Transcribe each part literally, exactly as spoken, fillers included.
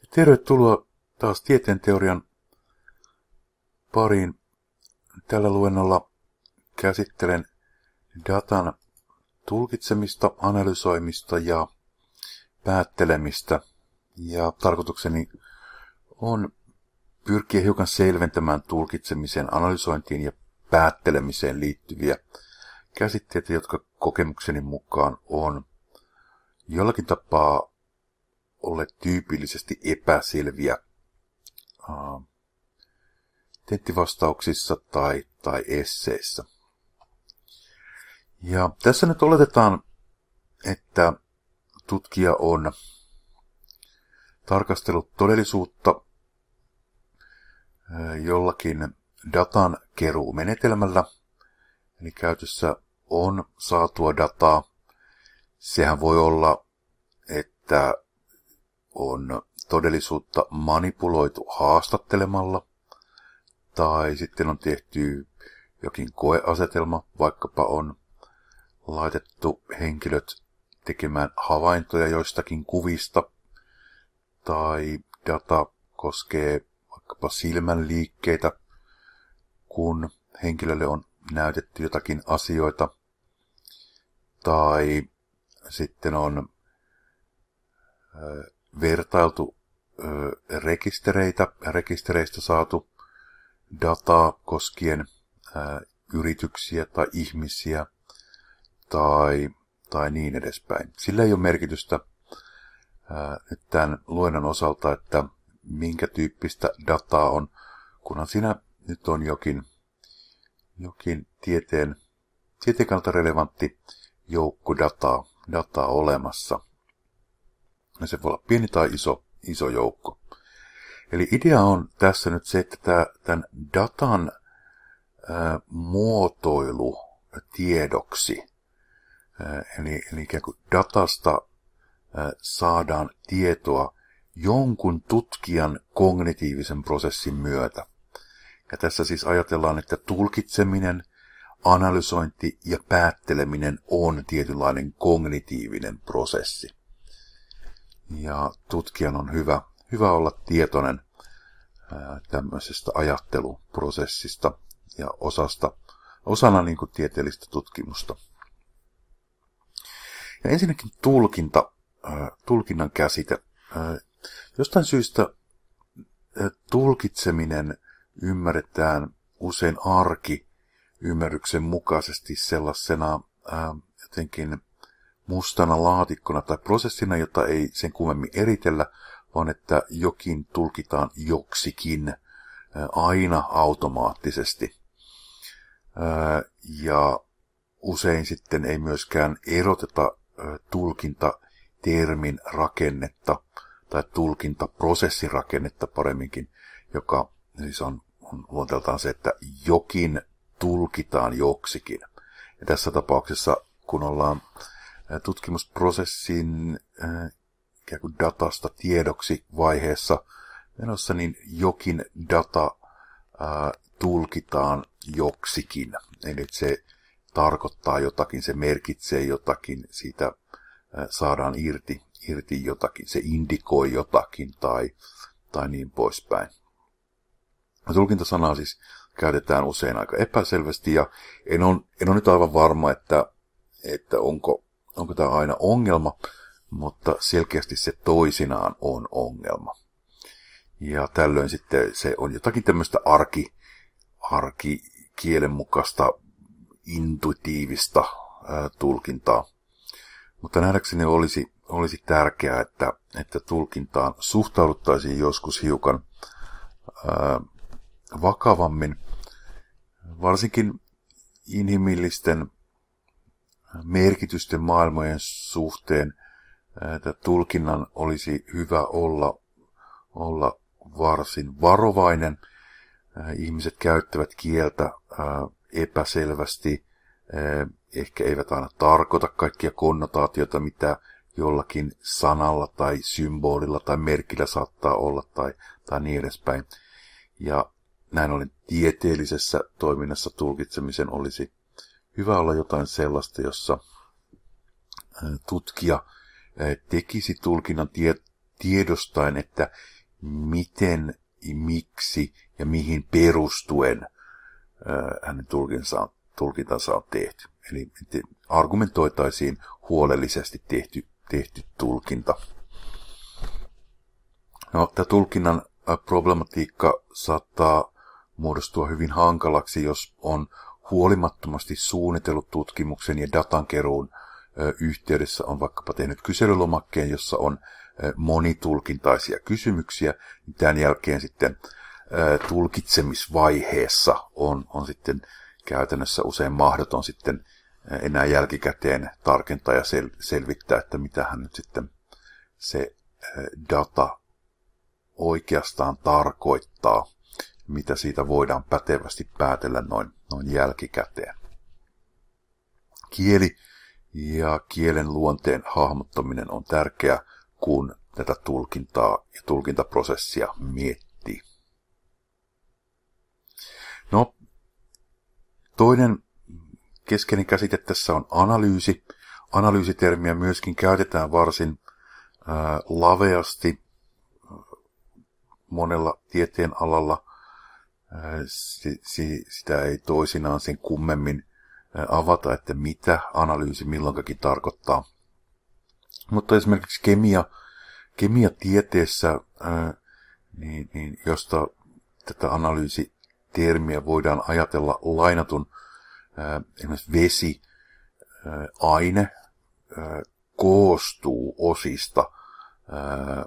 Tervetuloa taas tieteenteorian pariin. Tällä luennolla käsittelen datan tulkitsemista, analysoimista ja päättelemistä. Ja tarkoitukseni on pyrkiä hiukan selventämään tulkitsemiseen, analysointiin ja päättelemiseen liittyviä käsitteitä, jotka kokemukseni mukaan on jollakin tapaa olleet tyypillisesti epäselviä uh, tenttivastauksissa tai, tai esseissä. Ja tässä nyt oletetaan, että tutkija on tarkastellut todellisuutta uh, jollakin datan keruumenetelmällä, eli käytössä on saatua dataa. Sehän voi olla, että on todellisuutta manipuloitu haastattelemalla, tai sitten on tehty jokin koeasetelma, vaikkapa on laitettu henkilöt tekemään havaintoja joistakin kuvista, tai data koskee vaikkapa silmän liikkeitä, kun henkilölle on näytetty jotakin asioita, tai sitten on vertailtu ö, rekistereitä, rekistereistä saatu dataa koskien ö, yrityksiä tai ihmisiä tai, tai niin edespäin. Sillä ei ole merkitystä ö, nyt tämän luennon osalta, että minkä tyyppistä dataa on, kunhan siinä nyt on jokin, jokin tieteen, tieteen kannalta relevantti joukko dataa, dataa olemassa. Ja se voi olla pieni tai iso, iso joukko. Eli idea on tässä nyt se, että tämän datan ää, muotoilu tiedoksi, ää, eli, eli ikään kuin datasta ää, saadaan tietoa jonkun tutkijan kognitiivisen prosessin myötä. Ja tässä siis ajatellaan, että tulkitseminen, analysointi ja päätteleminen on tietynlainen kognitiivinen prosessi. Ja tutkijan on hyvä, hyvä olla tietoinen ää, tämmöisestä ajatteluprosessista ja osasta, osana niin kuin tieteellistä tutkimusta. Ja ensinnäkin tulkinta, ää, tulkinnan käsite. Ää, jostain syystä ää, tulkitseminen ymmärretään usein arkiymmärryksen mukaisesti sellaisena ää, jotenkin mustana laatikkona tai prosessina, jota ei sen kummemmin eritellä, vaan että jokin tulkitaan joksikin aina automaattisesti. Ja usein sitten ei myöskään eroteta tulkintatermin rakennetta tai tulkintaprosessin rakennetta paremminkin, joka siis on, on luonteeltaan se, että jokin tulkitaan joksikin. Ja tässä tapauksessa, kun ollaan tutkimusprosessin äh, ikään kuin datasta tiedoksi vaiheessa menossa, niin jokin data äh, tulkitaan joksikin. Eli se tarkoittaa jotakin, se merkitsee jotakin, siitä äh, saadaan irti, irti jotakin, se indikoi jotakin tai, tai niin poispäin. Tulkintasanaa siis käytetään usein aika epäselvästi ja en ole, en ole nyt aivan varma, että, että onko Onko tämä aina ongelma, mutta selkeästi se toisinaan on ongelma. Ja tällöin sitten se on jotakin tämmöistä arki, arkikielen mukaista intuitiivista ää, tulkintaa. Mutta nähdäkseni olisi, olisi tärkeää, että, että tulkintaan suhtauduttaisiin joskus hiukan ää, vakavammin, varsinkin inhimillisten merkitysten maailmojen suhteen, että tulkinnan olisi hyvä olla, olla varsin varovainen. Ihmiset käyttävät kieltä epäselvästi, ehkä eivät aina tarkoita kaikkia konnotaatioita, mitä jollakin sanalla tai symbolilla tai merkillä saattaa olla tai, tai niin edespäin. Ja näin ollen tieteellisessä toiminnassa tulkitsemisen olisi hyvä olla jotain sellaista, jossa tutkija tekisi tulkinnan tie, tiedostaen, että miten, miksi ja mihin perustuen hänen tulkintansa, tulkintansa on tehty. Eli argumentoitaisiin huolellisesti tehty, tehty tulkinta. No, tämä tulkinnan problematiikka saattaa muodostua hyvin hankalaksi, jos on huolimattomasti suunnitellut tutkimuksen ja datankeruun yhteydessä on vaikkapa tehnyt kyselylomakkeen, jossa on monitulkintaisia kysymyksiä. Tämän jälkeen sitten tulkitsemisvaiheessa on, on sitten käytännössä usein mahdoton sitten enää jälkikäteen tarkentaa ja sel- selvittää, että mitähän nyt sitten se data oikeastaan tarkoittaa, mitä siitä voidaan pätevästi päätellä noin, noin jälkikäteen. Kieli ja kielen luonteen hahmottaminen on tärkeää, kun tätä tulkintaa ja tulkintaprosessia miettii. No, toinen keskeinen käsite tässä on analyysi. Analyysitermiä myöskin käytetään varsin ää, laveasti monella tieteen alalla. Ää, si, si, sitä ei toisinaan sen kummemmin ää, avata, että mitä analyysi milloinkakin tarkoittaa. Mutta esimerkiksi kemia, kemiatieteessä, ää, niin, niin, josta tätä analyysitermiä voidaan ajatella lainatun, ää, esimerkiksi vesi, ää, aine ää, koostuu osista. Ää,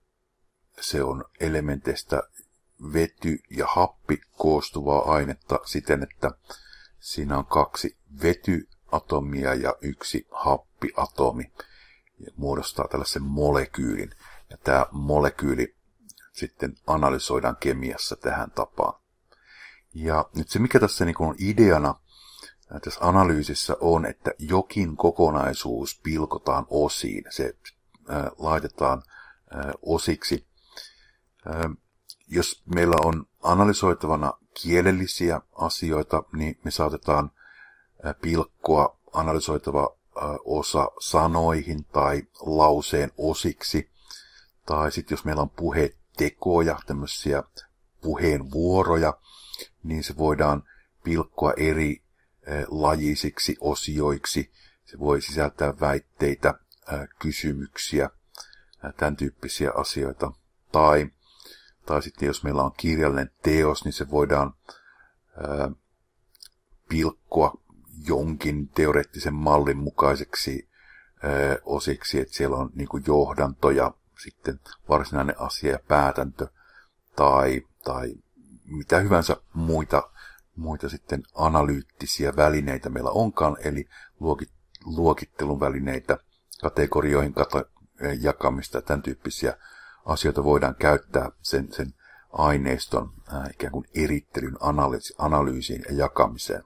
se on elementeistä vety ja happi koostuvaa ainetta siten, että siinä on kaksi vetyatomia ja yksi happiatomi. Ja muodostaa tällaisen molekyylin. Ja tämä molekyyli sitten analysoidaan kemiassa tähän tapaan. Ja nyt se, mikä tässä niin on ideana tässä analyysissä on, että jokin kokonaisuus pilkotaan osiin. Se ää, laitetaan ää, osiksi. Ää, jos meillä on analysoitavana kielellisiä asioita, niin me saatetaan ää, pilkkoa analysoitava ää, osa sanoihin tai lauseen osiksi. Tai sitten jos meillä on puhetekoja, tämmöisiä puheenvuoroja, niin se voidaan pilkkoa eri ää, lajisiksi osioiksi. Se voi sisältää väitteitä, ää, kysymyksiä, ää, tämän tyyppisiä asioita. Tai, tai sitten jos meillä on kirjallinen teos, niin se voidaan ää, pilkkoa jonkin teoreettisen mallin mukaiseksi ää, osiksi, että siellä on niin kuin johdanto ja sitten varsinainen asia ja päätäntö tai, tai mitä hyvänsä muita, muita sitten analyyttisiä välineitä meillä onkaan, eli luokittelun välineitä, kategorioihin kata- jakamista ja tämän tyyppisiä asioita voidaan käyttää sen, sen aineiston ää, ikään kuin erittelyn analyysi, analyysiin ja jakamiseen.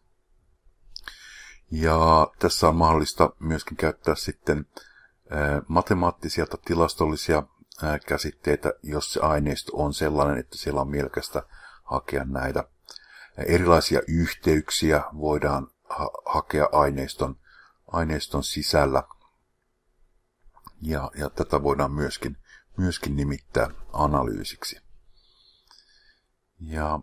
Ja tässä on mahdollista myöskin käyttää sitten ää, matemaattisia tai tilastollisia ää, käsitteitä, jos se aineisto on sellainen, että siellä on mielekästä hakea näitä. Erilaisia yhteyksiä voidaan ha- hakea aineiston, aineiston sisällä. Ja, ja tätä voidaan myöskin, myöskin nimittää analyysiksi. Ja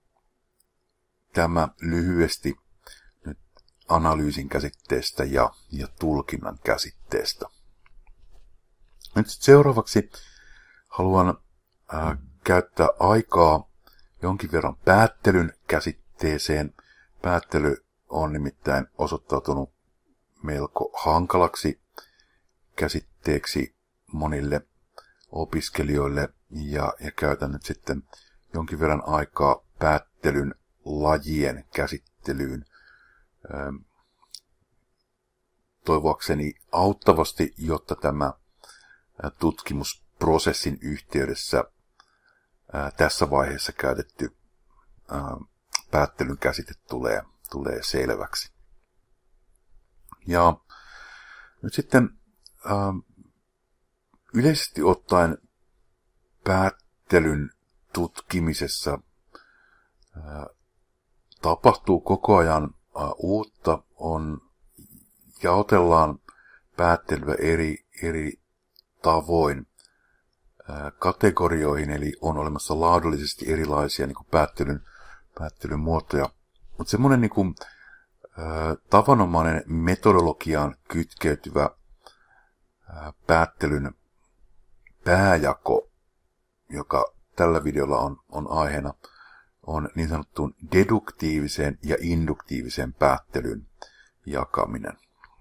tämä lyhyesti nyt analyysin käsitteestä ja, ja tulkinnan käsitteestä. Nyt seuraavaksi haluan ää, käyttää aikaa jonkin verran päättelyn käsitteeseen. Päättely on nimittäin osoittautunut melko hankalaksi käsitteeksi monille opiskelijoille ja, ja käytän nyt sitten jonkin verran aikaa päättelyn lajien käsittelyyn. Ähm, toivoakseni auttavasti, jotta tämä tutkimusprosessin yhteydessä ää, tässä vaiheessa käytetty ää, päättelyn käsite tulee, tulee selväksi. Ja nyt sitten ää, yleisesti ottaen päättelyn tutkimisessa ää, tapahtuu koko ajan ää, uutta, on jaotellaan päättelyä eri, eri tavoin. kategorioihin, eli on olemassa laadullisesti erilaisia niin kuin päättelyn, päättelyn muotoja. Mutta semmoinen niin kuin, ä, tavanomainen metodologiaan kytkeytyvä ä, päättelyn pääjako, joka tällä videolla on, on aiheena, on niin sanottuun deduktiivisen ja induktiivisen päättelyn jakaminen.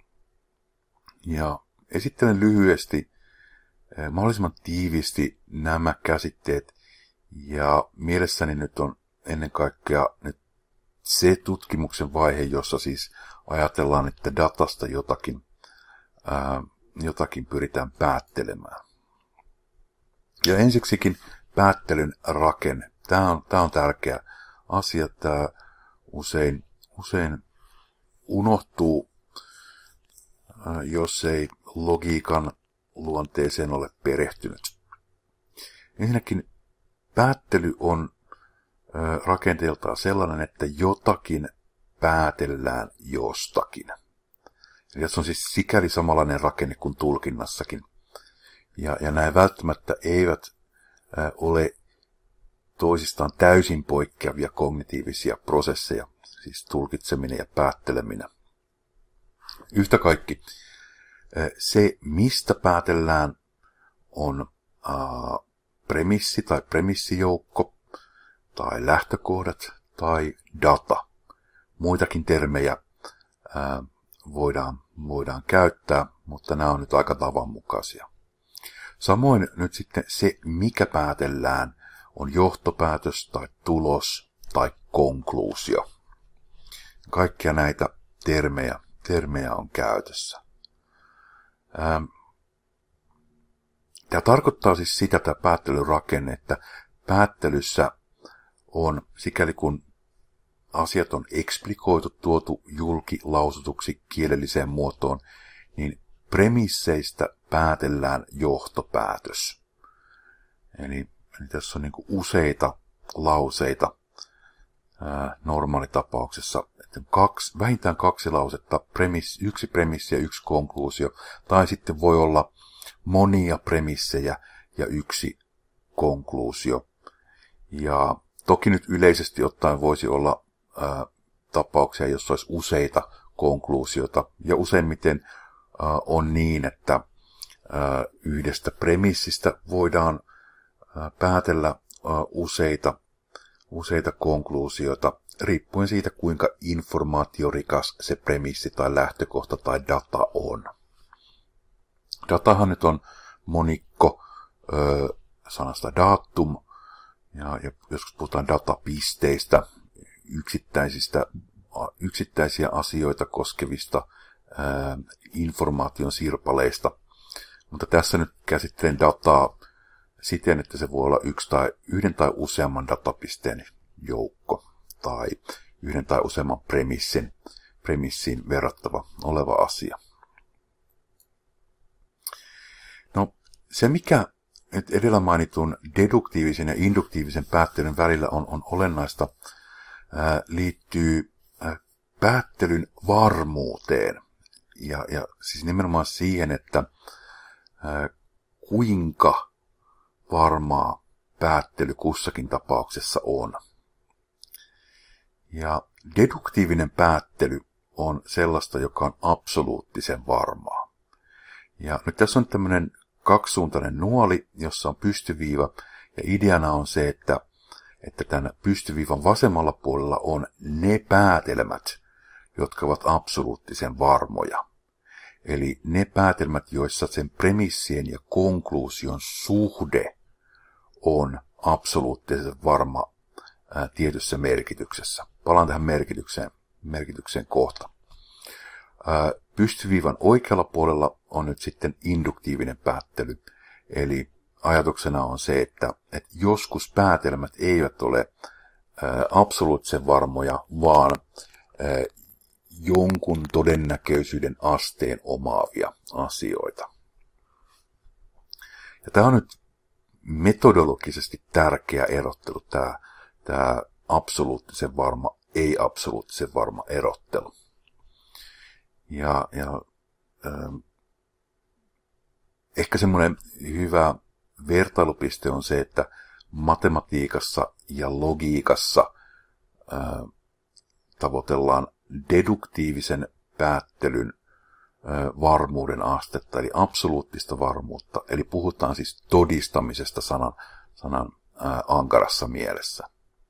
Ja esittelen lyhyesti mahdollisimman tiiviisti nämä käsitteet, ja mielessäni nyt on ennen kaikkea nyt se tutkimuksen vaihe, jossa siis ajatellaan, että datasta jotakin, ää, jotakin pyritään päättelemään. Ja ensiksikin päättelyn rakenne. Tämä on, tämä on tärkeä asia. Tämä usein, usein unohtuu, ää, jos ei logiikan luonteeseen ole perehtynyt. Ensinnäkin päättely on ö, rakenteeltaan sellainen, että jotakin päätellään jostakin. Eli se on siis sikäli samanlainen rakenne kuin tulkinnassakin. Ja, ja nämä välttämättä eivät ö, ole toisistaan täysin poikkeavia kognitiivisia prosesseja, siis tulkitseminen ja päätteleminen. Yhtä kaikki, se, mistä päätellään, on ää, premissi tai premissijoukko, tai lähtökohdat, tai data. Muitakin termejä ää, voidaan, voidaan käyttää, mutta nämä on nyt aika tavanmukaisia. Samoin nyt sitten se, mikä päätellään, on johtopäätös, tai tulos, tai konkluusio. Kaikkia näitä termejä, termejä on käytössä. Tämä tarkoittaa siis sitä, tämä päättelyrakenne, että päättelyssä on, sikäli kun asiat on eksplikoitu, tuotu julki lausutuksi kielelliseen muotoon, niin premisseistä päätellään johtopäätös. Eli, eli tässä on niin kuin useita lauseita ää, normaalitapauksessa. Kaksi, vähintään kaksi lausetta, premis, yksi premissi ja yksi konkluusio, tai sitten voi olla monia premissejä ja yksi konkluusio. Ja toki nyt yleisesti ottaen voisi olla ää, tapauksia, jossa olisi useita konkluusioita, ja useimmiten ää, on niin, että ää, yhdestä premissistä voidaan ää, päätellä ää, useita, useita konkluusioita, riippuen siitä, kuinka informaatiorikas se premissi tai lähtökohta tai data on. Datahan nyt on monikko ö, sanasta datum, ja, ja joskus puhutaan datapisteistä, yksittäisistä, yksittäisiä asioita koskevista ö, informaation sirpaleista. Mutta tässä nyt käsittelen dataa siten, että se voi olla yksi tai, yhden tai useamman datapisteen joukko, tai yhden tai useamman premissin, premissiin verrattava oleva asia. No, se mikä nyt edellä mainitun deduktiivisen ja induktiivisen päättelyn välillä on, on olennaista, ää, liittyy ää, päättelyn varmuuteen. Ja, ja siis nimenomaan siihen, että ää, kuinka varmaa päättely kussakin tapauksessa on. Ja deduktiivinen päättely on sellaista, joka on absoluuttisen varmaa. Ja nyt tässä on tämmöinen kaksisuuntainen nuoli, jossa on pystyviiva, ja ideana on se, että, että tämän pystyviivan vasemmalla puolella on ne päätelmät, jotka ovat absoluuttisen varmoja. Eli ne päätelmät, joissa sen premissien ja konkluusion suhde on absoluuttisen varma ää, tietyssä merkityksessä. Palaan tähän merkitykseen, merkitykseen kohta. Ää, pystyviivan oikealla puolella on nyt sitten induktiivinen päättely. Eli ajatuksena on se, että, että joskus päätelmät eivät ole ää, absoluuttisen varmoja, vaan ää, jonkun todennäköisyyden asteen omaavia asioita. Ja tämä on nyt metodologisesti tärkeä erottelu, tämä, tämä absoluuttisen varma, ei-absoluuttisen varma erottelu. Ja, ja ähm, ehkä semmoinen hyvä, vertailupiste on se, että matematiikassa ja logiikassa ää, tavoitellaan deduktiivisen päättelyn ää, varmuuden astetta, eli absoluuttista varmuutta. Eli puhutaan siis todistamisesta sanan, sanan ää, ankarassa mielessä.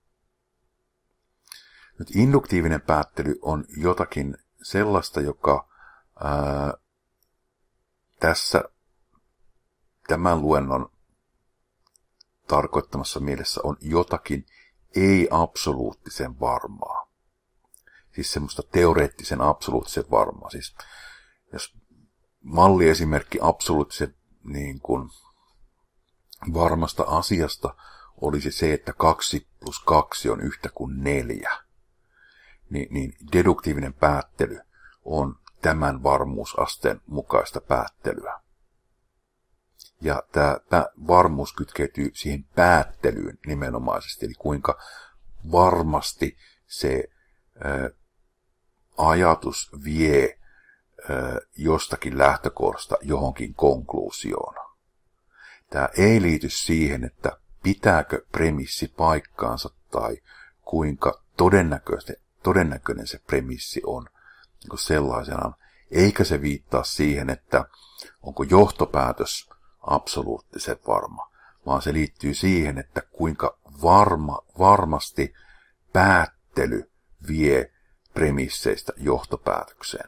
Nyt induktiivinen päättely on jotakin sellaista, joka ää, tässä tämän luennon tarkoittamassa mielessä on jotakin ei-absoluuttisen varmaa. Siis semmoista teoreettisen absoluuttisen varmaa. Siis jos malliesimerkki absoluuttisen niin kuin varmasta asiasta olisi se, että kaksi plus kaksi on yhtä kuin neljä, niin, niin deduktiivinen päättely on tämän varmuusasteen mukaista päättelyä. Ja tämä varmuus kytkeytyy siihen päättelyyn nimenomaisesti, eli kuinka varmasti se ää, ajatus vie ää, jostakin lähtökohdasta johonkin konkluusioon. Tämä ei liity siihen, että pitääkö premissi paikkaansa tai kuinka todennäköinen se premissi on niin sellaisenaan, eikä se viittaa siihen, että onko johtopäätös absoluuttisen varma, vaan se liittyy siihen, että kuinka varma, varmasti päättely vie premisseistä johtopäätökseen.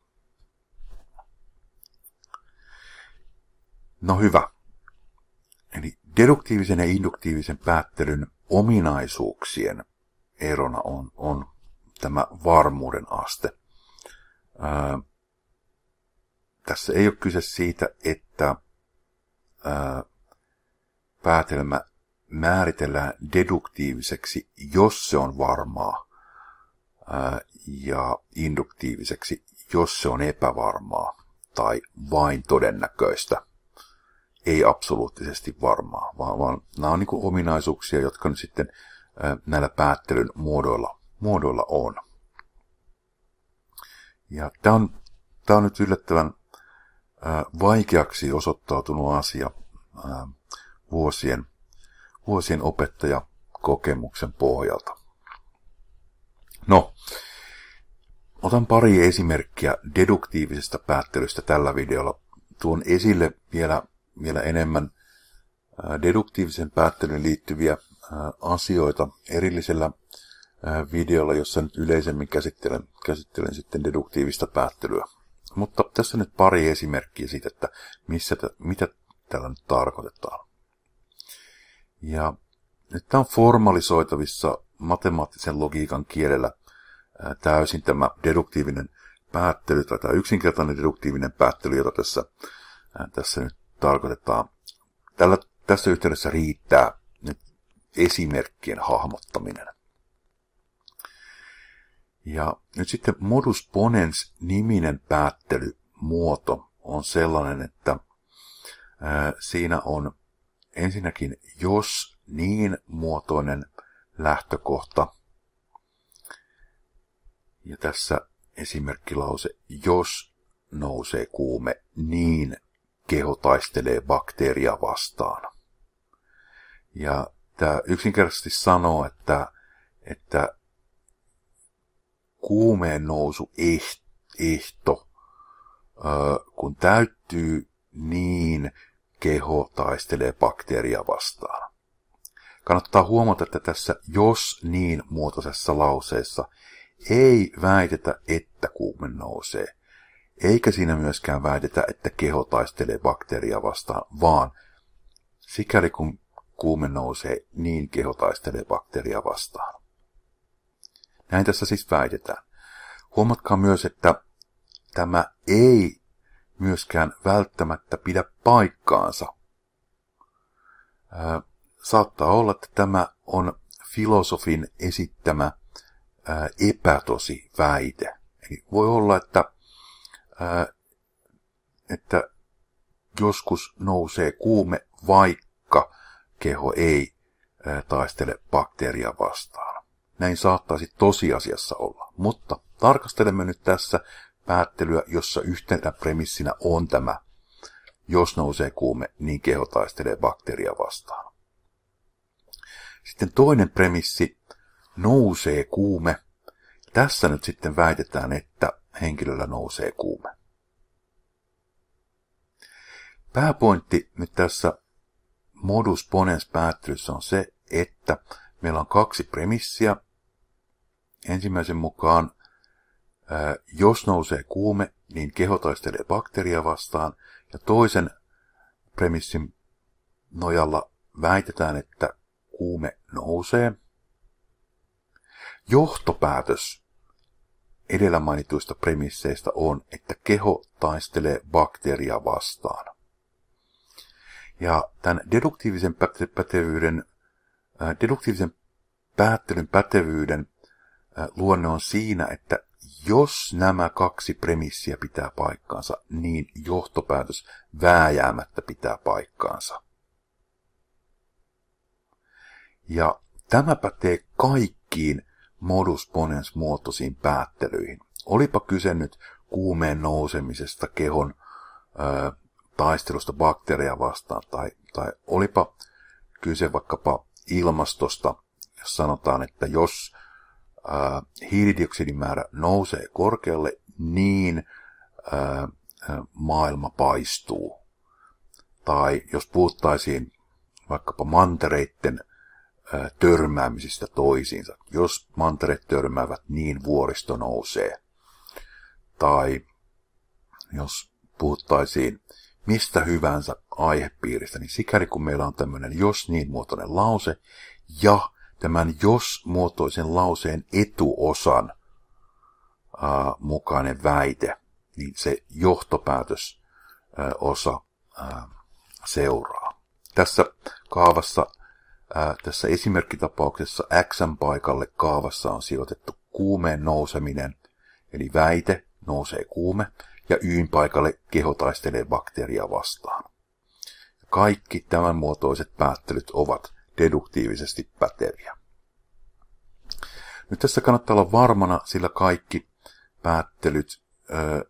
No hyvä. Eli deduktiivisen ja induktiivisen päättelyn ominaisuuksien erona on, on tämä varmuuden aste. Ää, tässä ei ole kyse siitä, että ää, päätelmä määritellään deduktiiviseksi, jos se on varmaa, ää, ja induktiiviseksi, jos se on epävarmaa tai vain todennäköistä, ei absoluuttisesti varmaa, vaan, vaan nämä on niin kuin ominaisuuksia, jotka nyt sitten ää, näillä päättelyn muodoilla, muodoilla on. Ja tämä on, tämä on nyt yllättävän ää, vaikeaksi osoittautunut asia ää, vuosien, vuosien opettajakokemuksen pohjalta. No, otan pari esimerkkiä deduktiivisesta päättelystä tällä videolla. Tuon esille vielä, vielä enemmän ää, deduktiivisen päättelyyn liittyviä ää, asioita erillisellä videolla, jossa nyt yleisemmin käsittelen, käsittelen sitten deduktiivista päättelyä. Mutta tässä nyt pari esimerkkiä siitä, että missä t- mitä tällä nyt tarkoitetaan. Ja nyt tämä on formalisoitavissa matemaattisen logiikan kielellä ää, täysin tämä deduktiivinen päättely, tai tämä yksinkertainen deduktiivinen päättely, jota tässä, ää, tässä nyt tarkoitetaan. Tällä, tässä yhteydessä riittää nyt esimerkkien hahmottaminen. Ja nyt sitten modus ponens-niminen päättelymuoto on sellainen, että ää, siinä on ensinnäkin jos niin muotoinen lähtökohta. Ja tässä esimerkkilause, jos nousee kuume, niin keho taistelee bakteeria vastaan. Ja tämä yksinkertaisesti sanoo, että, että kuumeen nousu ehto, kun täyttyy, niin keho taistelee bakteeria vastaan. Kannattaa huomata, että tässä jos niin muotoisessa lauseessa ei väitetä, että kuume nousee, eikä siinä myöskään väitetä, että keho taistelee bakteeria vastaan, vaan sikäli kun kuume nousee, niin keho taistelee bakteeria vastaan. Näin tässä siis väitetään. Huomatkaa myös, että tämä ei myöskään välttämättä pidä paikkaansa. Ää, saattaa olla, että tämä on filosofin esittämä ää, epätosi väite. Eli voi olla, että, ää, että joskus nousee kuume, vaikka keho ei ää, taistele bakteeria vastaan. Näin saattaisi tosiasiassa olla, mutta tarkastelemme nyt tässä päättelyä, jossa yhtenä premissinä on tämä jos nousee kuume, niin keho taistelee bakteeria vastaan. Sitten toinen premissi, nousee kuume. Tässä nyt sitten väitetään, että henkilöllä nousee kuume. Pääpointti nyt tässä modus ponens -päättelyssä on se, että meillä on kaksi premissiä. Ensimmäisen mukaan, ää, jos nousee kuume, niin keho taistelee bakteeria vastaan. Ja toisen premissin nojalla väitetään, että kuume nousee. Johtopäätös edellä mainituista premisseistä on, että keho taistelee bakteeria vastaan. Ja tämän deduktiivisen pätevyyden, äh, deduktiivisen päättelyn pätevyyden äh, luonne on siinä, että jos nämä kaksi premissiä pitää paikkaansa, niin johtopäätös vääjäämättä pitää paikkaansa. Ja tämä pätee kaikkiin modus ponens -muotoisiin päättelyihin. Olipa kyse nyt kuumeen nousemisesta, kehon ö, taistelusta bakteeria vastaan, tai, tai olipa kyse vaikkapa ilmastosta, jos sanotaan, että jos ö, hiilidioksidin määrä nousee korkealle, niin ö, maailma paistuu. Tai jos puhuttaisiin vaikkapa mantereitten törmäämisistä toisiinsa. Jos mantereet törmäävät, niin vuoristo nousee. Tai jos puhuttaisiin mistä hyvänsä aihepiiristä, niin sikäli kun meillä on tämmöinen jos niin muotoinen lause, ja tämän jos muotoisen lauseen etuosan ää, mukainen väite, niin se johtopäätös ää, osa ää, seuraa. Tässä kaavassa Ää, tässä esimerkkitapauksessa X:n paikalle kaavassa on sijoitettu kuumeen nouseminen, eli väite, nousee kuume, ja Y:n paikalle keho taistelee bakteeria vastaan. Kaikki tämän muotoiset päättelyt ovat deduktiivisesti päteviä. Nyt tässä kannattaa olla varmana, sillä kaikki päättelyt ää,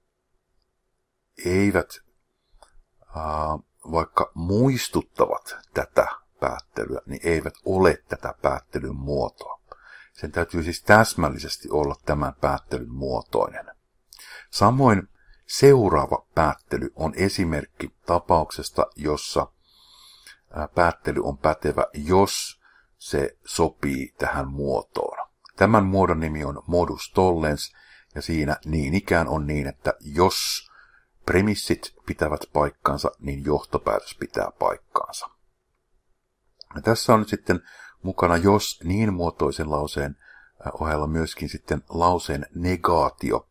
eivät, ää, vaikka muistuttavat tätä päättelyä, niin eivät ole tätä päättelyn muotoa. Sen täytyy siis täsmällisesti olla tämän päättelyn muotoinen. Samoin seuraava päättely on esimerkki tapauksesta, jossa päättely on pätevä, jos se sopii tähän muotoon. Tämän muodon nimi on modus tollens, ja siinä niin ikään on niin, että jos premissit pitävät paikkaansa, niin johtopäätös pitää paikkaansa. Ja tässä on nyt sitten mukana jos niin muotoisen lauseen ohella myöskin sitten lauseen negaatio.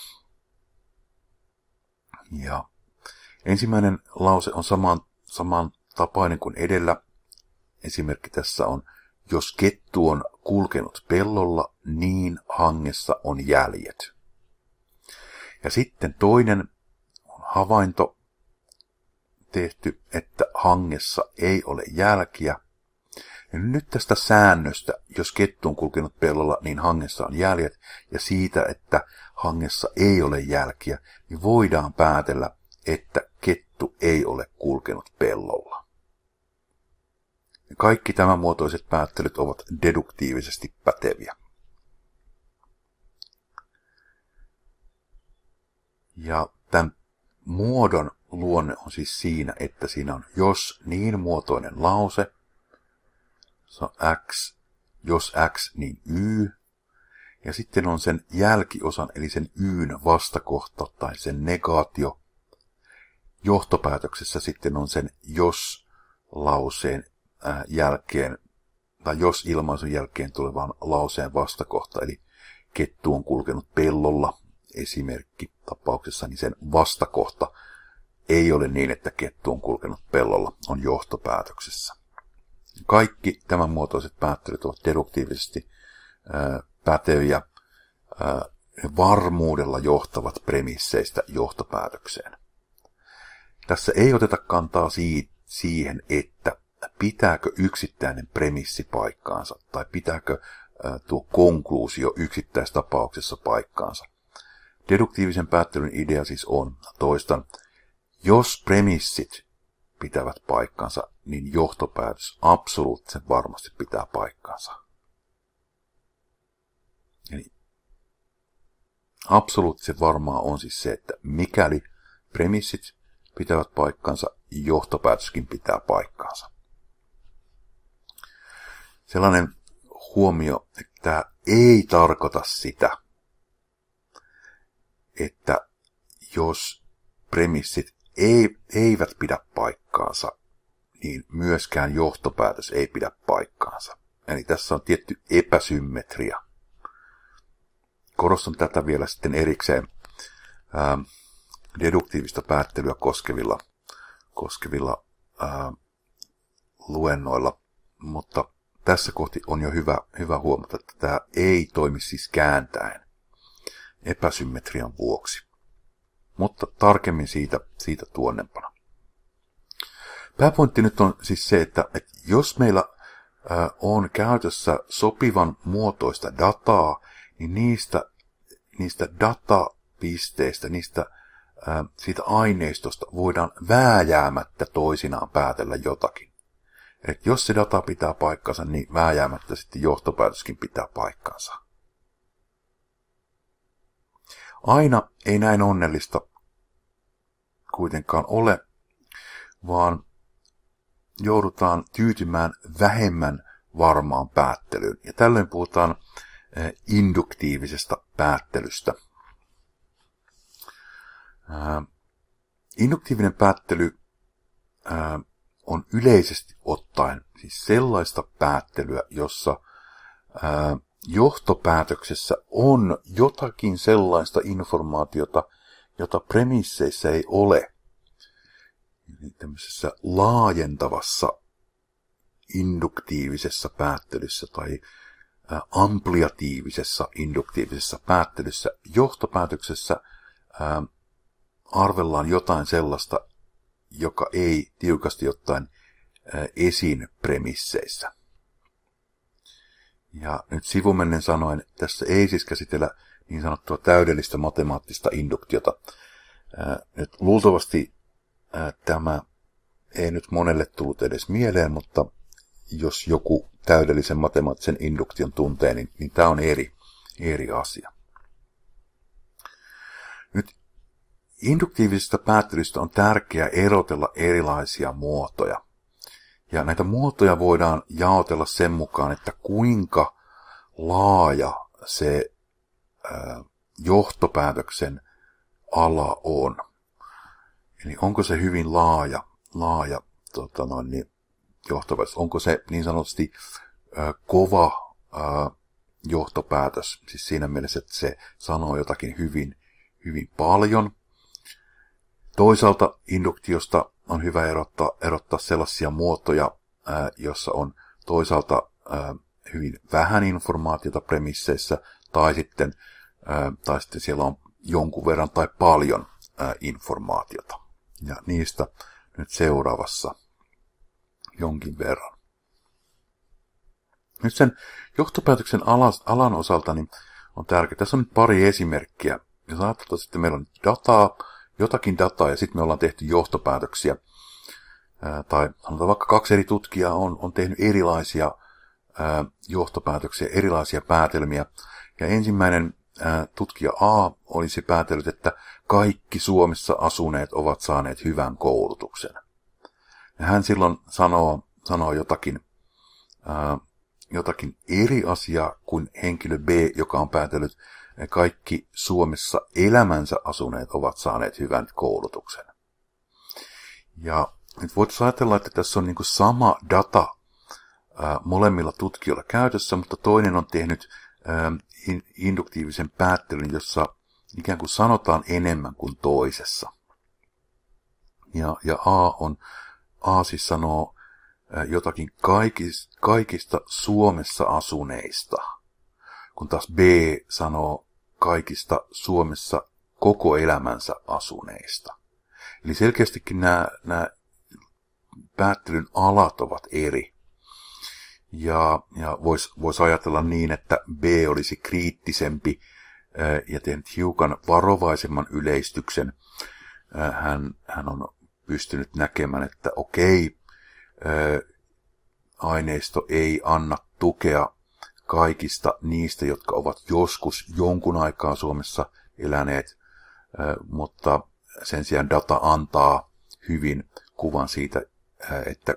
Ja ensimmäinen lause on saman, saman tapainen kuin edellä. Esimerkki tässä on, jos kettu on kulkenut pellolla, niin hangessa on jäljet. Ja sitten toinen havainto tehty, että hangessa ei ole jälkiä. Ja nyt tästä säännöstä, jos kettu on kulkenut pellolla, niin hangessa on jäljet, ja siitä, että hangessa ei ole jälkiä, niin voidaan päätellä, että kettu ei ole kulkenut pellolla. Ja kaikki tämän muotoiset päättelyt ovat deduktiivisesti päteviä. Ja tämän muodon luonne on siis siinä, että siinä on jos niin muotoinen lause, se on X, jos X, niin Y, ja sitten on sen jälkiosan, eli sen Yn vastakohta tai sen negaatio. Johtopäätöksessä sitten on sen jos lauseen ää, jälkeen, tai jos ilmaisun jälkeen tulevan lauseen vastakohta, eli kettu on kulkenut pellolla, esimerkki tapauksessa, niin sen vastakohta ei ole niin, että kettu on kulkenut pellolla, on johtopäätöksessä. Kaikki tämän muotoiset päättelyt ovat deduktiivisesti ää, päteviä, ää, varmuudella johtavat premisseistä johtopäätökseen. Tässä ei oteta kantaa si- siihen, että pitääkö yksittäinen premissi paikkaansa, tai pitääkö ää, tuo konkluusio yksittäistapauksessa paikkaansa. Deduktiivisen päättelyn idea siis on, toistan, jos premissit pitävät paikkansa, niin johtopäätös absoluuttisen varmasti pitää paikkansa. Eli absoluuttisen varmaa on siis se, että mikäli premissit pitävät paikkansa, johtopäätöskin pitää paikkansa. Sellainen huomio, että tämä ei tarkoita sitä, että jos premissit ei, eivät pidä paikkaansa, niin myöskään johtopäätös ei pidä paikkaansa. Eli tässä on tietty epäsymmetria. Korostan tätä vielä sitten erikseen ää, deduktiivista päättelyä koskevilla, koskevilla ää, luennoilla, mutta tässä kohti on jo hyvä, hyvä huomata, että tämä ei toimi siis kääntäen epäsymmetrian vuoksi. Mutta tarkemmin siitä, siitä tuonnempana. Pääpointti nyt on siis se, että, että jos meillä ää, on käytössä sopivan muotoista dataa, niin niistä, niistä datapisteistä, niistä, ää, siitä aineistosta voidaan vääjäämättä toisinaan päätellä jotakin. Eli jos se data pitää paikkansa, niin vääjäämättä sitten johtopäätöskin pitää paikkansa. Aina ei näin onnellista kuitenkaan ole, vaan joudutaan tyytymään vähemmän varmaan päättelyyn. Ja tällöin puhutaan induktiivisesta päättelystä. Induktiivinen päättely on yleisesti ottaen siis sellaista päättelyä, jossa johtopäätöksessä on jotakin sellaista informaatiota, jota premisseissä ei ole. Eli tämmöisessä laajentavassa induktiivisessa päättelyssä tai ampliatiivisessa induktiivisessa päättelyssä johtopäätöksessä ää, arvellaan jotain sellaista, joka ei tiukasti ottaen ää, esiin premisseissä. Ja nyt sivumennen sanoen, tässä ei siis käsitellä niin sanottua täydellistä matemaattista induktiota. Ää, nyt luultavasti ää, tämä ei nyt monelle tullut edes mieleen, mutta jos joku täydellisen matemaattisen induktion tuntee, niin, niin tämä on eri, eri asia. Nyt induktiivisesta päättelystä on tärkeää erotella erilaisia muotoja. Ja näitä muotoja voidaan jaotella sen mukaan, että kuinka laaja se ää, johtopäätöksen ala on. Eli onko se hyvin laaja, laaja tota noin, niin, johtopäätös. Onko se niin sanotusti ää, kova ää, johtopäätös, siis siinä mielessä, että se sanoo jotakin hyvin, hyvin paljon. Toisaalta induktiosta on hyvä erottaa, erottaa sellaisia muotoja, ää, jossa on toisaalta ää, hyvin vähän informaatiota premisseissä, tai sitten, ää, tai sitten siellä on jonkun verran tai paljon ää, informaatiota. Ja niistä nyt seuraavassa jonkin verran. Nyt sen johtopäätöksen alan osalta niin on tärkeää. Tässä on nyt pari esimerkkiä. Jos ajatellaan, että meillä on dataa, jotakin dataa, ja sitten me ollaan tehty johtopäätöksiä. Ää, tai sanotaan vaikka kaksi eri tutkijaa on, on tehnyt erilaisia ää, johtopäätöksiä, erilaisia päätelmiä. Ja ensimmäinen ää, tutkija A olisi päätellyt, että kaikki Suomessa asuneet ovat saaneet hyvän koulutuksen. Ja hän silloin sanoo, sanoo jotakin, ää, jotakin eri asiaa kuin henkilö B, joka on päätellyt, että kaikki Suomessa elämänsä asuneet ovat saaneet hyvän koulutuksen. Ja nyt voitaisiin ajatella, että tässä on niin kuin sama data ää, molemmilla tutkijoilla käytössä, mutta toinen on tehnyt ää, in, induktiivisen päättelyn, jossa ikään kuin sanotaan enemmän kuin toisessa. Ja, ja A on A siis sanoo jotakin kaikista, kaikista Suomessa asuneista, kun taas B sanoo kaikista Suomessa koko elämänsä asuneista. Eli selkeästikin nämä, nämä päättelyn alat ovat eri. Ja, ja voisi vois ajatella niin, että B olisi kriittisempi ja tehnyt hiukan varovaisemman yleistyksen hän, hän on pystynyt näkemään, että okei, aineisto ei anna tukea kaikista niistä, jotka ovat joskus jonkun aikaa Suomessa eläneet, mutta sen sijaan data antaa hyvin kuvan siitä, että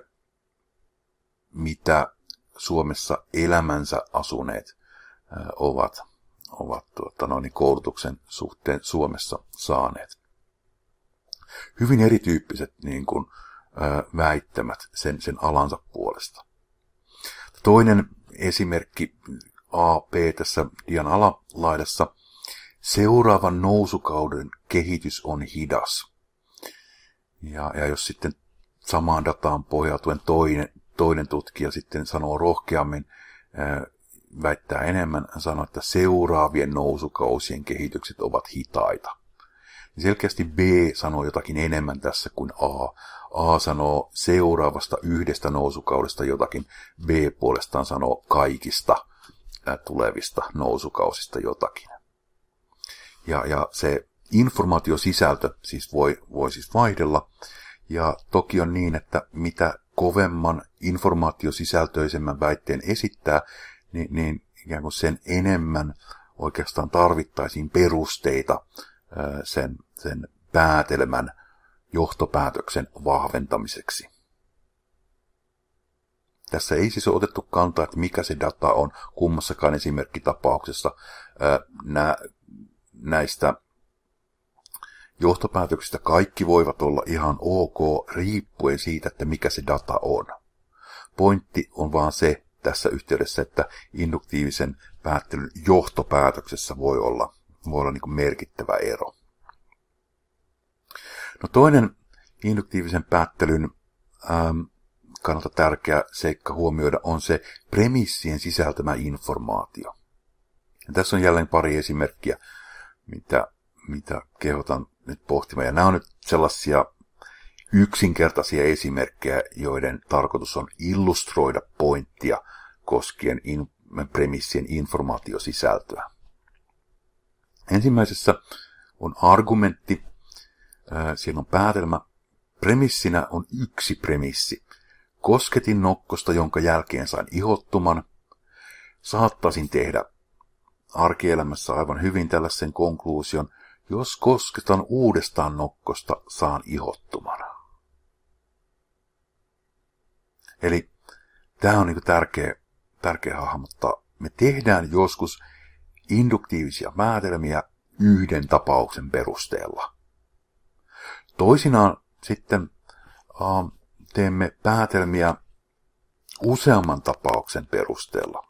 mitä Suomessa elämänsä asuneet ovat, ovat tuota, noin, koulutuksen suhteen Suomessa saaneet. Hyvin erityyppiset niin kuin, väittämät sen, sen alansa puolesta. Toinen esimerkki A P tässä dian alalaidassa. Seuraavan nousukauden kehitys on hidas. Ja, ja jos sitten samaan dataan pohjautuen toinen, toinen tutkija sitten sanoo rohkeammin, ää, väittää enemmän, sanoo, että seuraavien nousukausien kehitykset ovat hitaita. Selkeästi B sanoo jotakin enemmän tässä kuin A. A sanoo seuraavasta yhdestä nousukaudesta jotakin, B puolestaan sanoo kaikista tulevista nousukausista jotakin. Ja, ja se informaatiosisältö siis voi, voi siis vaihdella, ja toki on niin, että mitä kovemman informaatiosisältöisemmän väitteen esittää, niin, niin ikään kuin sen enemmän oikeastaan tarvittaisiin perusteita sen, sen päätelmän johtopäätöksen vahventamiseksi. Tässä ei siis ole otettu kantaa, että mikä se data on kummassakaan esimerkkitapauksessa. Nä, näistä johtopäätöksistä kaikki voivat olla ihan ok riippuen siitä, että mikä se data on. Pointti on vaan se tässä yhteydessä, että induktiivisen päättelyn johtopäätöksessä voi olla, voi olla niin kuin merkittävä ero. No toinen induktiivisen päättelyn ähm, kannalta tärkeä seikka huomioida on se premissien sisältämä informaatio. Ja tässä on jälleen pari esimerkkiä, mitä, mitä kehotan nyt pohtimaan. Ja nämä on nyt sellaisia yksinkertaisia esimerkkejä, joiden tarkoitus on illustroida pointtia koskien in, premissien informaatiosisältöä. Ensimmäisessä on argumentti. Siellä on päätelmä. Premissinä on yksi premissi. Kosketin nokkosta, jonka jälkeen sain ihottuman. Saattaisin tehdä arkielämässä aivan hyvin tällaisen konkluusion. Jos kosketan uudestaan nokkosta, saan ihottuman. Eli tämä on niin kuin tärkeä, tärkeä hahmottaa. Me tehdään joskus induktiivisia päätelmiä yhden tapauksen perusteella. Toisinaan sitten äh, teemme päätelmiä useamman tapauksen perusteella.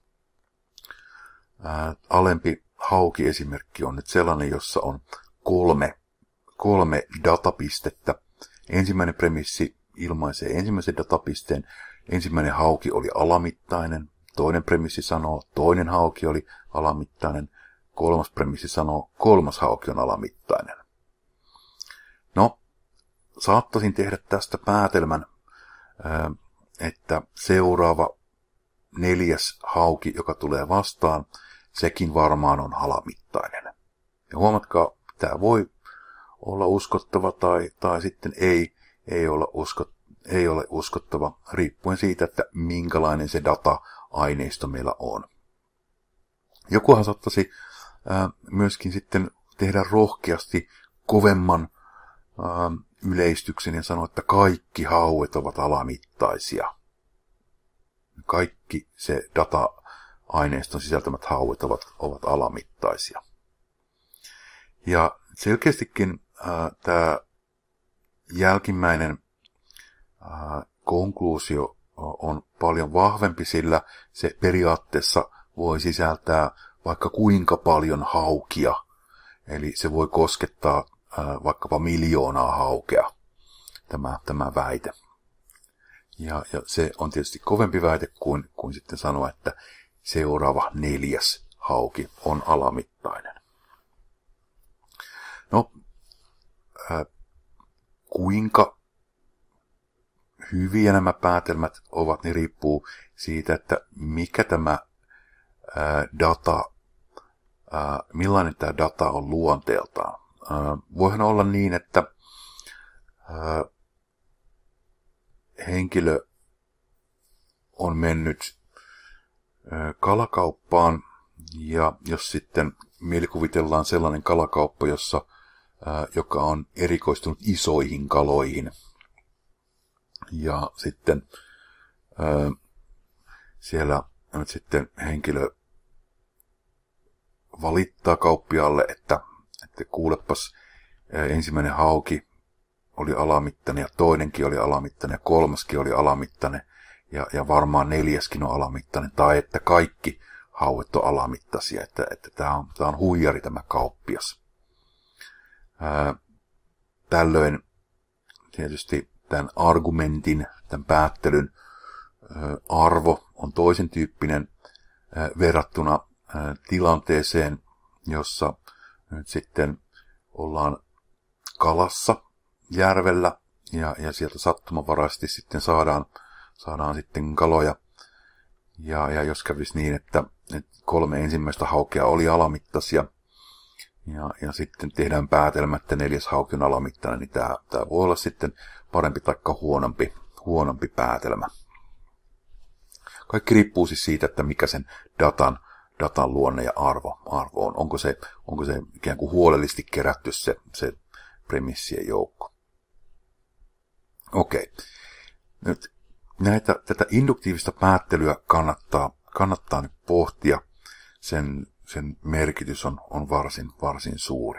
Äh, alempi hauki-esimerkki on nyt sellainen, jossa on kolme, kolme datapistettä. Ensimmäinen premissi ilmaisee ensimmäisen datapisteen. Ensimmäinen hauki oli alamittainen. Toinen premissi sanoo, toinen hauki oli alamittainen. Kolmas premissi sanoo, kolmas hauki on alamittainen. No, saattaisin tehdä tästä päätelmän, että seuraava neljäs hauki, joka tulee vastaan, sekin varmaan on alamittainen. Ja huomatkaa, tämä voi olla uskottava tai, tai sitten ei, ei, ole uskot, ei ole uskottava, riippuen siitä, että minkälainen se data-aineisto meillä on. Jokuhan saattaisi ää, myöskin sitten tehdä rohkeasti kovemman ää, yleistyksen ja sanoa, että kaikki hauet ovat alamittaisia. Kaikki se data-aineiston sisältämät hauet ovat, ovat alamittaisia. Ja selkeästikin ää, tämä jälkimmäinen ää, konkluusio on paljon vahvempi, sillä se periaatteessa voi sisältää vaikka kuinka paljon haukia. Eli se voi koskettaa ää, vaikkapa miljoonaa haukea, tämä, tämä väite. Ja, ja se on tietysti kovempi väite kuin, kuin sitten sanoa, että seuraava neljäs hauki on alamittainen. No, ää, kuinka hyviä nämä päätelmät ovat, niin riippuu siitä, että mikä tämä ää, data, ää, millainen tämä data on luonteeltaan. Ää, voihan olla niin, että ää, henkilö on mennyt ää, kalakauppaan, ja jos sitten mielikuvitellaan sellainen kalakauppa, jossa, ää, joka on erikoistunut isoihin kaloihin, ja sitten ää, siellä nyt sitten henkilö valittaa kauppiaalle, että, että kuulepas, ää, ensimmäinen hauki oli alamittainen ja toinenkin oli alamittainen ja kolmaskin oli alamittainen ja, ja varmaan neljäskin on alamittainen, tai että kaikki hauet on alamittaisia, että, että tämä on, tämä on huijari tämä kauppias. Ää, tällöin tietysti tämän argumentin, tämän päättelyn ää, arvo on toisen tyyppinen ää, verrattuna ää, tilanteeseen, jossa nyt sitten ollaan kalassa järvellä ja, ja sieltä sattumanvaraisesti sitten saadaan, saadaan sitten kaloja. Ja, ja jos kävisi niin, että, että kolme ensimmäistä haukea oli alamittaisia ja, ja sitten tehdään päätelmä, että neljäs hauki on alamittainen, niin tämä, tämä voi olla sitten parempi tai huonompi, huonompi päätelmä. Kaikki riippuu siis siitä, että mikä sen datan, datan luonne ja arvo, arvo on. Onko se, onko se ikään kuin huolellisesti kerätty se, se premissien joukko. Okei. Nyt näitä, tätä induktiivista päättelyä kannattaa, kannattaa nyt pohtia. Sen, sen merkitys on, on varsin, varsin suuri.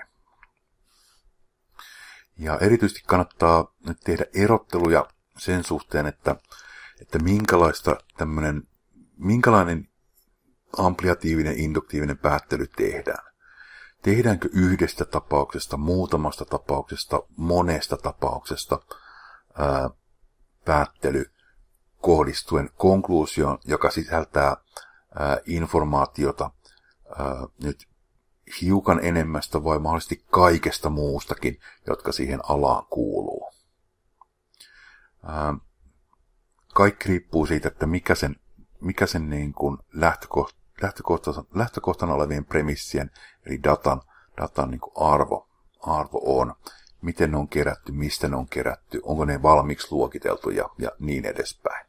Ja erityisesti kannattaa nyt tehdä erotteluja sen suhteen, että, että minkälaista tämmönen, minkälainen ampliatiivinen induktiivinen päättely tehdään. Tehdäänkö yhdestä tapauksesta, muutamasta tapauksesta, monesta tapauksesta ää, päättely kohdistuen konkluusioon, joka sisältää ää, informaatiota ää, nyt hiukan enemmästä vai mahdollisesti kaikesta muustakin, jotka siihen alaan kuuluu. Ää, kaikki riippuu siitä, että mikä sen, mikä sen niin kuin lähtökohta, lähtökohtana, lähtökohtana olevien premissien, eli datan, datan niin kuin arvo, arvo on. Miten ne on kerätty, mistä ne on kerätty, onko ne valmiiksi luokiteltu ja, ja niin edespäin.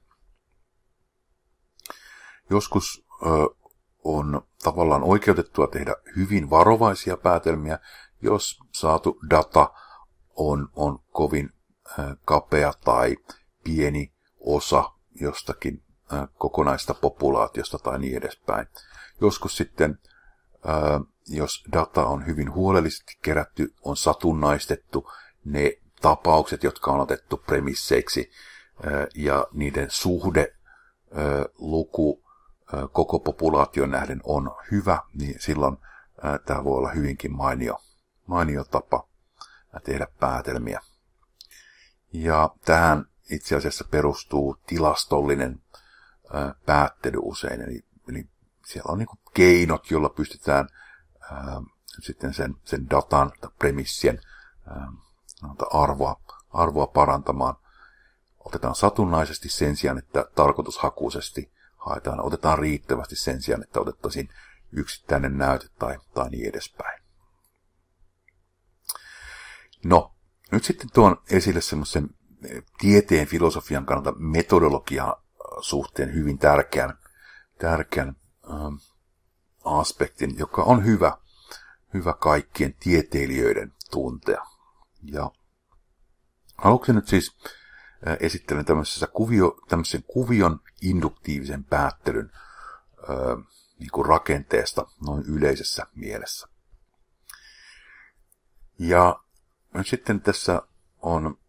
Joskus ö, on tavallaan oikeutettua tehdä hyvin varovaisia päätelmiä, jos saatu data on, on kovin ö, kapea tai pieni osa jostakin ö, kokonaista populaatiosta tai niin edespäin. Joskus sitten, ö, jos data on hyvin huolellisesti kerätty, on satunnaistettu ne tapaukset, jotka on otettu premisseiksi ö, ja niiden suhde, ö, luku, koko populaation nähden on hyvä, niin silloin ää, tämä voi olla hyvinkin mainio, mainio tapa tehdä päätelmiä. Ja tähän itse asiassa perustuu tilastollinen ää, päättely usein, eli, eli siellä on niin kuin keinot, joilla pystytään ää, sitten sen, sen datan tai premissien ää, arvoa, arvoa parantamaan. Otetaan satunnaisesti sen sijaan, että tarkoitushakuisesti haetaan, otetaan riittävästi sen sijaan, että otettaisiin yksittäinen näyte tai, tai niin edespäin. No, nyt sitten tuon esille semmoisen tieteen filosofian kannalta metodologian suhteen hyvin tärkeän, tärkeän ähm, aspektin, joka on hyvä, hyvä kaikkien tieteilijöiden tuntea. Ja aluksi nyt siis esittelen tämmöisessä kuvio, tämmöisen kuvion induktiivisen päättelyn ö, niin kuin rakenteesta noin yleisessä mielessä. Ja nyt sitten tässä on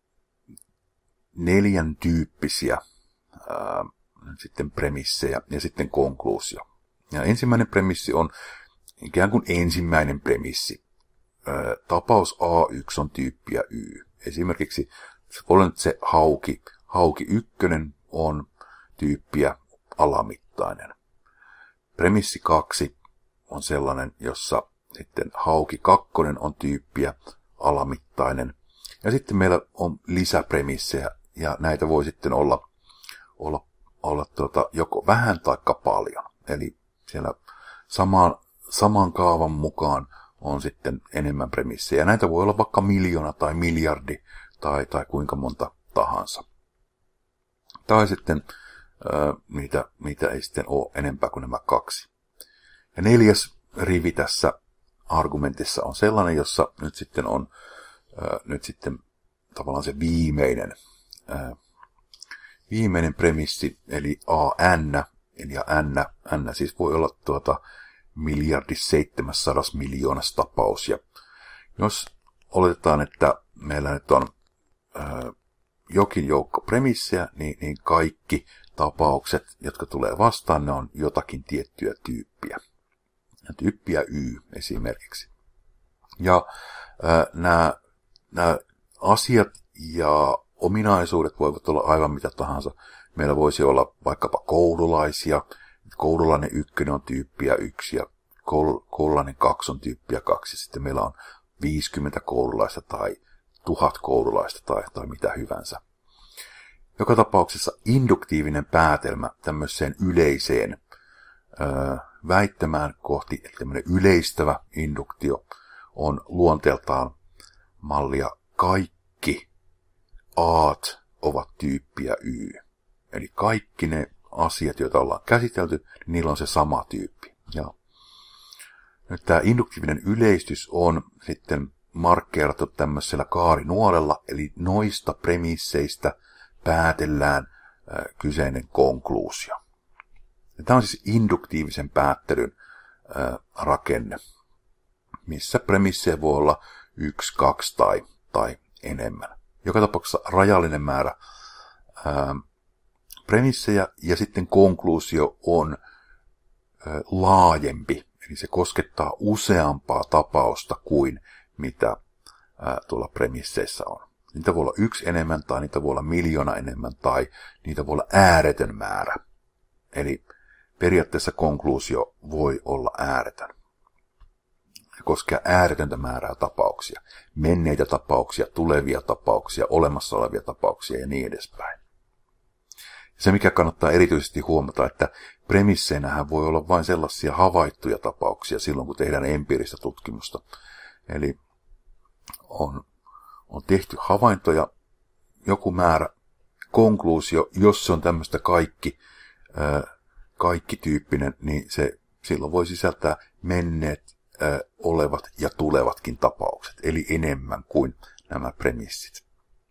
neljän tyyppisiä ö, sitten premissejä ja sitten konkluusio. Ja ensimmäinen premissi on ikään kuin ensimmäinen premissi. Ö, tapaus A yksi on tyyppiä Y. Esimerkiksi olen se hauki. Hauki ykkönen on tyyppiä alamittainen. Premissi kaksi on sellainen, jossa sitten hauki kakkonen on tyyppiä alamittainen. Ja sitten meillä on lisäpremissejä, ja näitä voi sitten olla, olla, olla tuota, joko vähän tai paljon. Eli siellä samaan, saman kaavan mukaan on sitten enemmän premissejä. Näitä voi olla vaikka miljoona tai miljardi tai, tai kuinka monta tahansa. Tai sitten ää, niitä, niitä ei sitten ole enempää kuin nämä kaksi. Ja neljäs rivi tässä argumentissa on sellainen, jossa nyt sitten on ää, nyt sitten tavallaan se viimeinen, ää, viimeinen premissi, eli A N, eli N, N siis voi olla tuota miljardi seitsemänsataas miljoonas tapaus. Ja jos oletetaan, että meillä nyt on ää, jokin joukko premissejä, niin, niin kaikki tapaukset, jotka tulee vastaan, ne on jotakin tiettyä tyyppiä. Tyyppiä Y esimerkiksi. Ja ää, nämä, nämä asiat ja ominaisuudet voivat olla aivan mitä tahansa. Meillä voisi olla vaikkapa koululaisia. Koululainen ykkönen on tyyppiä yksi ja koululainen kaksi on tyyppiä kaksi. Sitten meillä on viisikymmentä koululaista tai tuhat koululaista tai, tai mitä hyvänsä. Joka tapauksessa induktiivinen päätelmä tämmöiseen yleiseen ö, väittämään kohti, eli tämmöinen yleistävä induktio on luonteeltaan mallia kaikki Aat ovat tyyppiä Y. Eli kaikki ne asiat, joita ollaan käsitelty, niin niillä on se sama tyyppi. Ja nyt tämä induktiivinen yleistys on sitten markkeerattu tämmöisellä kaarinuorella, eli noista premisseistä päätellään äh, kyseinen konkluusio. Ja tämä on siis induktiivisen päättelyn äh, rakenne, missä premissejä voi olla yksi, kaksi tai, tai enemmän. Joka tapauksessa rajallinen määrä ää, premissejä ja sitten konkluusio on ää, laajempi. Eli se koskettaa useampaa tapausta kuin mitä ää, tuolla premisseissä on. Niitä voi olla yksi enemmän tai niitä voi olla miljoona enemmän tai niitä voi olla ääretön määrä. Eli periaatteessa konkluusio voi olla ääretön. Koskee ääretöntä määrää tapauksia, menneitä tapauksia, tulevia tapauksia, olemassa olevia tapauksia ja niin edespäin. Se, mikä kannattaa erityisesti huomata, että premisseinähän voi olla vain sellaisia havaittuja tapauksia silloin, kun tehdään empiiristä tutkimusta. Eli on, on tehty havaintoja, joku määrä, konkluusio, jos se on tämmöistä kaikki, ää, kaikki tyyppinen, niin se silloin voi sisältää menneet, olevat ja tulevatkin tapaukset, eli enemmän kuin nämä premissit.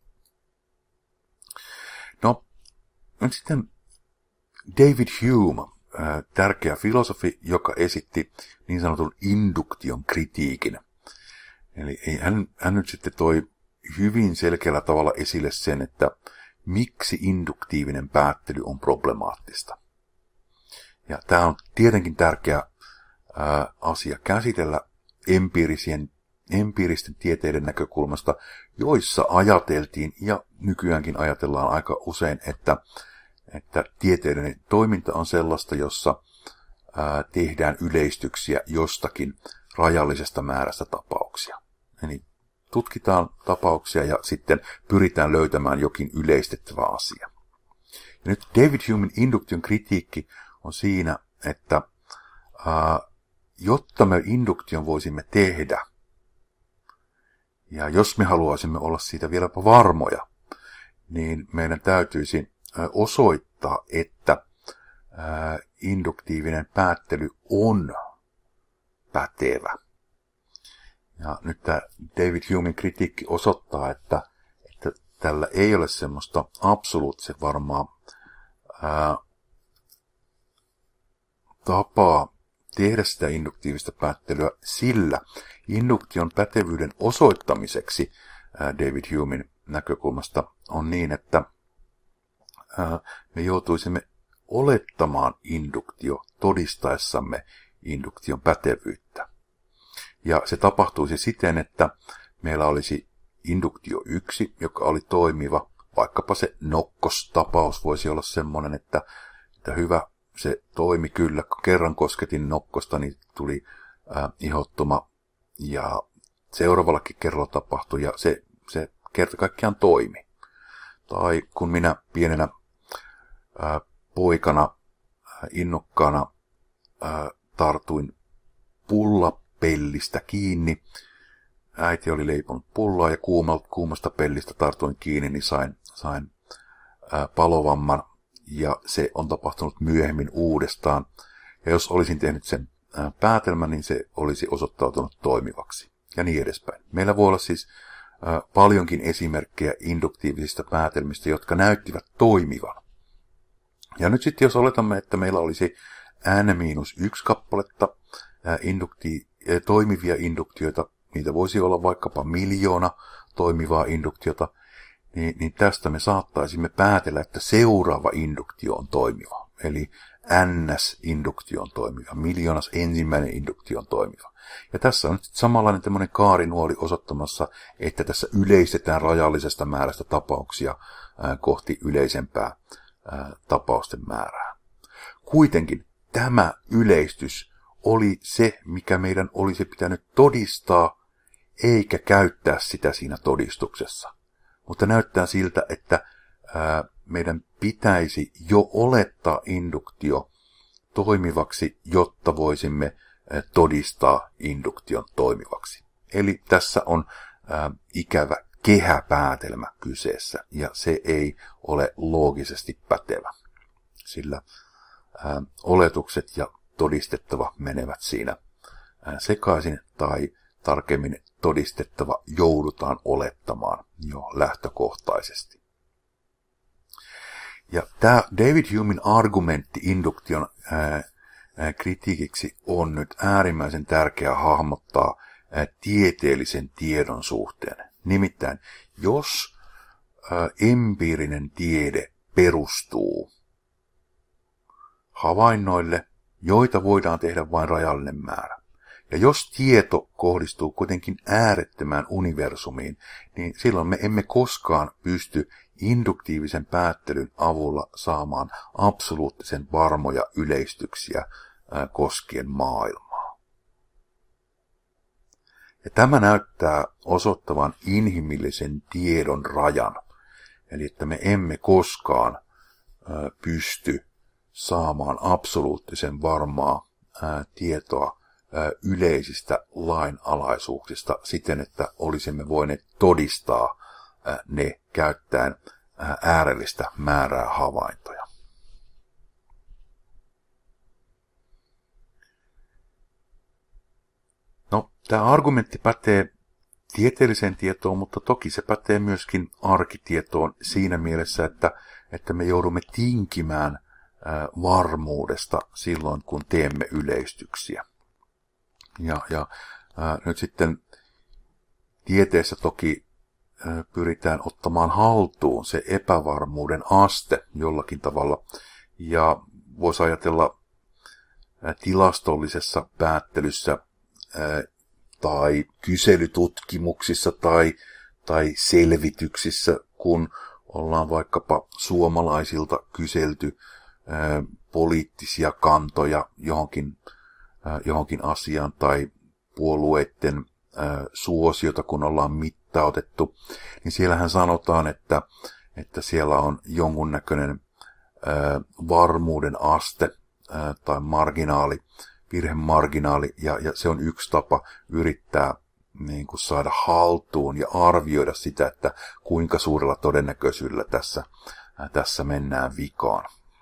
No, nyt sitten David Hume, tärkeä filosofi, joka esitti niin sanotun induktion kritiikin. Eli hän, hän nyt sitten toi hyvin selkeällä tavalla esille sen, että miksi induktiivinen päättely on problemaattista. Ja tämä on tietenkin tärkeä ää, asia käsitellä empiirisien, empiiristen tieteiden näkökulmasta, joissa ajateltiin ja nykyäänkin ajatellaan aika usein, että, että tieteiden toiminta on sellaista, jossa ää, tehdään yleistyksiä jostakin rajallisesta määrästä tapauksia. Eli tutkitaan tapauksia ja sitten pyritään löytämään jokin yleistettävä asia. Ja nyt David Humen induktion kritiikki on siinä, että ää, jotta me induktion voisimme tehdä, ja jos me haluaisimme olla siitä vieläpä varmoja, niin meidän täytyisi osoittaa, että ää, induktiivinen päättely on pätevä. Ja nyt tämä David Humen kritiikki osoittaa, että, että tällä ei ole semmoista absoluuttisen varmaa ää, tapaa tehdä sitä induktiivista päättelyä, sillä induktion pätevyyden osoittamiseksi ää, David Humen näkökulmasta on niin, että ää, me joutuisimme olettamaan induktio todistaessamme induktion pätevyyttä. Ja se tapahtuisi siten, että meillä olisi induktio yksi, joka oli toimiva. Vaikkapa se nokkostapaus voisi olla semmoinen, että, että hyvä, se toimi kyllä. Kun kerran kosketin nokkosta, niin tuli ää, ihottuma. Ja seuraavallakin kerralla tapahtui ja se, se kerta kaikkiaan toimi. Tai kun minä pienenä ää, poikana, ää, innokkaana ää, tartuin pulla pellistä kiinni äiti oli leiponut pullaa ja kuumalta, kuumasta pellistä tartuin kiinni, niin sain, sain ää, palovamman ja se on tapahtunut myöhemmin uudestaan. Ja jos olisin tehnyt sen ää, päätelmän, niin se olisi osoittautunut toimivaksi ja niin edespäin. Meillä voi olla siis ää, paljonkin esimerkkejä induktiivisista päätelmistä, jotka näyttivät toimivan. Ja nyt sitten jos oletamme, että meillä olisi n miinus yksi kappaletta ää, indukti, ää, toimivia induktioita, niitä voisi olla vaikkapa miljoona toimivaa induktiota, niin, niin tästä me saattaisimme päätellä, että seuraava induktio on toimiva. Eli ns-induktio on toimiva, miljoonas ensimmäinen induktio on toimiva. Ja tässä on nyt samanlainen tämmöinen kaarinuoli osoittamassa, että tässä yleistetään rajallisesta määrästä tapauksia ää, kohti yleisempää ää, tapausten määrää. Kuitenkin tämä yleistys oli se, mikä meidän olisi pitänyt todistaa, eikä käyttää sitä siinä todistuksessa. Mutta näyttää siltä, että ää, meidän pitäisi jo olettaa induktio toimivaksi, jotta voisimme ää, todistaa induktion toimivaksi. Eli tässä on ää, ikävä kehäpäätelmä kyseessä, ja se ei ole loogisesti pätevä, sillä ää, oletukset ja todistettava menevät siinä ää, sekaisin, tai tarkemmin todistettava joudutaan olettamaan jo lähtökohtaisesti. Ja tämä David Humein argumentti induktion ää, ää, kritiikiksi on nyt äärimmäisen tärkeää hahmottaa ää, tieteellisen tiedon suhteen. Nimittäin, jos ää, empiirinen tiede perustuu havainnoille, joita voidaan tehdä vain rajallinen määrä, ja jos tieto kohdistuu kuitenkin äärettömään universumiin, niin silloin me emme koskaan pysty induktiivisen päättelyn avulla saamaan absoluuttisen varmoja yleistyksiä ää, koskien maailmaa. Ja tämä näyttää osoittavan inhimillisen tiedon rajan, eli että me emme koskaan ää, pysty saamaan absoluuttisen varmaa ää, tietoa yleisistä lainalaisuuksista siten, että olisimme voineet todistaa ne käyttäen äärellistä määrää havaintoja. No, tämä argumentti pätee tieteelliseen tietoon, mutta toki se pätee myöskin arkitietoon siinä mielessä, että, että me joudumme tinkimään varmuudesta silloin, kun teemme yleistyksiä. Ja, ja ää, nyt sitten tieteessä toki ää, pyritään ottamaan haltuun se epävarmuuden aste jollakin tavalla. Ja voisi ajatella ää, tilastollisessa päättelyssä ää, tai kyselytutkimuksissa tai, tai selvityksissä, kun ollaan vaikkapa suomalaisilta kyselty ää, poliittisia kantoja johonkin johonkin asiaan tai puolueiden äh, suosiota, kun ollaan mittautettu, niin siellähän sanotaan, että, että siellä on jonkunnäköinen äh, varmuuden aste äh, tai marginaali, virhemarginaali, ja, ja se on yksi tapa yrittää niin kuin saada haltuun ja arvioida sitä, että kuinka suurella todennäköisyydellä tässä, äh, tässä mennään vikaan.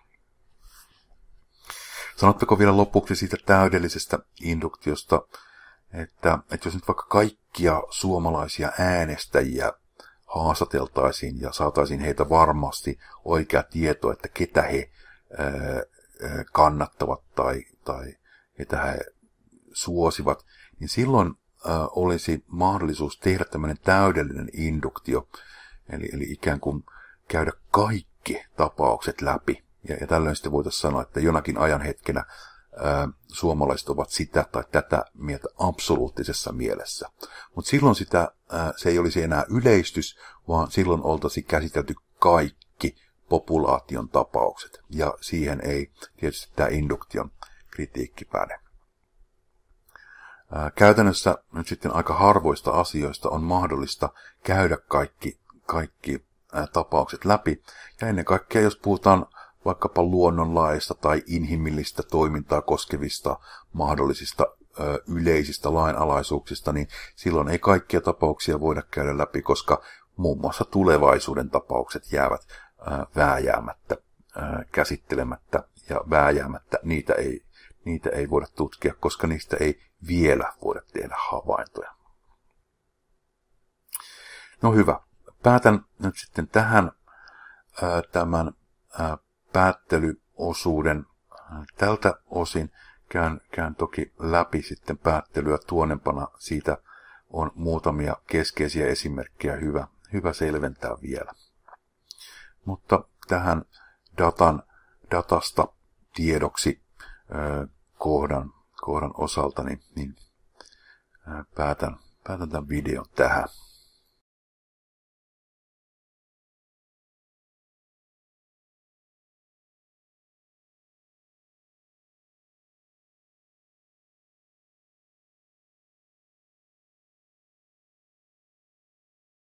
Sanotteko vielä lopuksi siitä täydellisestä induktiosta, että, että jos nyt vaikka kaikkia suomalaisia äänestäjiä haastateltaisiin ja saataisiin heitä varmasti oikea tieto, että ketä he ää, kannattavat tai, tai ketä he suosivat, niin silloin ää, olisi mahdollisuus tehdä tämmöinen täydellinen induktio, eli, eli ikään kuin käydä kaikki tapaukset läpi. Ja, ja tällöin sitten voitaisiin sanoa, että jonakin ajan hetkenä ää, suomalaiset ovat sitä tai tätä mieltä absoluuttisessa mielessä. Mutta silloin sitä, ää, se ei olisi enää yleistys, vaan silloin oltaisiin käsitelty kaikki populaation tapaukset. Ja siihen ei tietysti tämä induktion kritiikki päde. Ää, käytännössä nyt sitten aika harvoista asioista on mahdollista käydä kaikki, kaikki ää, tapaukset läpi. Ja ennen kaikkea, jos puhutaan vaikkapa luonnonlaista tai inhimillistä toimintaa koskevista mahdollisista ö, yleisistä lainalaisuuksista, niin silloin ei kaikkia tapauksia voida käydä läpi, koska muun muassa tulevaisuuden tapaukset jäävät ö, vääjäämättä, ö, käsittelemättä ja vääjäämättä. Niitä ei, niitä ei voida tutkia, koska niistä ei vielä voida tehdä havaintoja. No hyvä. Päätän nyt sitten tähän ää, tämän ää, päättelyosuuden. Tältä osin käyn, käyn toki läpi sitten päättelyä tuonempana. Siitä on muutamia keskeisiä esimerkkejä hyvä, hyvä selventää vielä. Mutta tähän datan, datasta tiedoksi ää, kohdan, kohdan osalta niin, niin ää, päätän, päätän tämän videon tähän.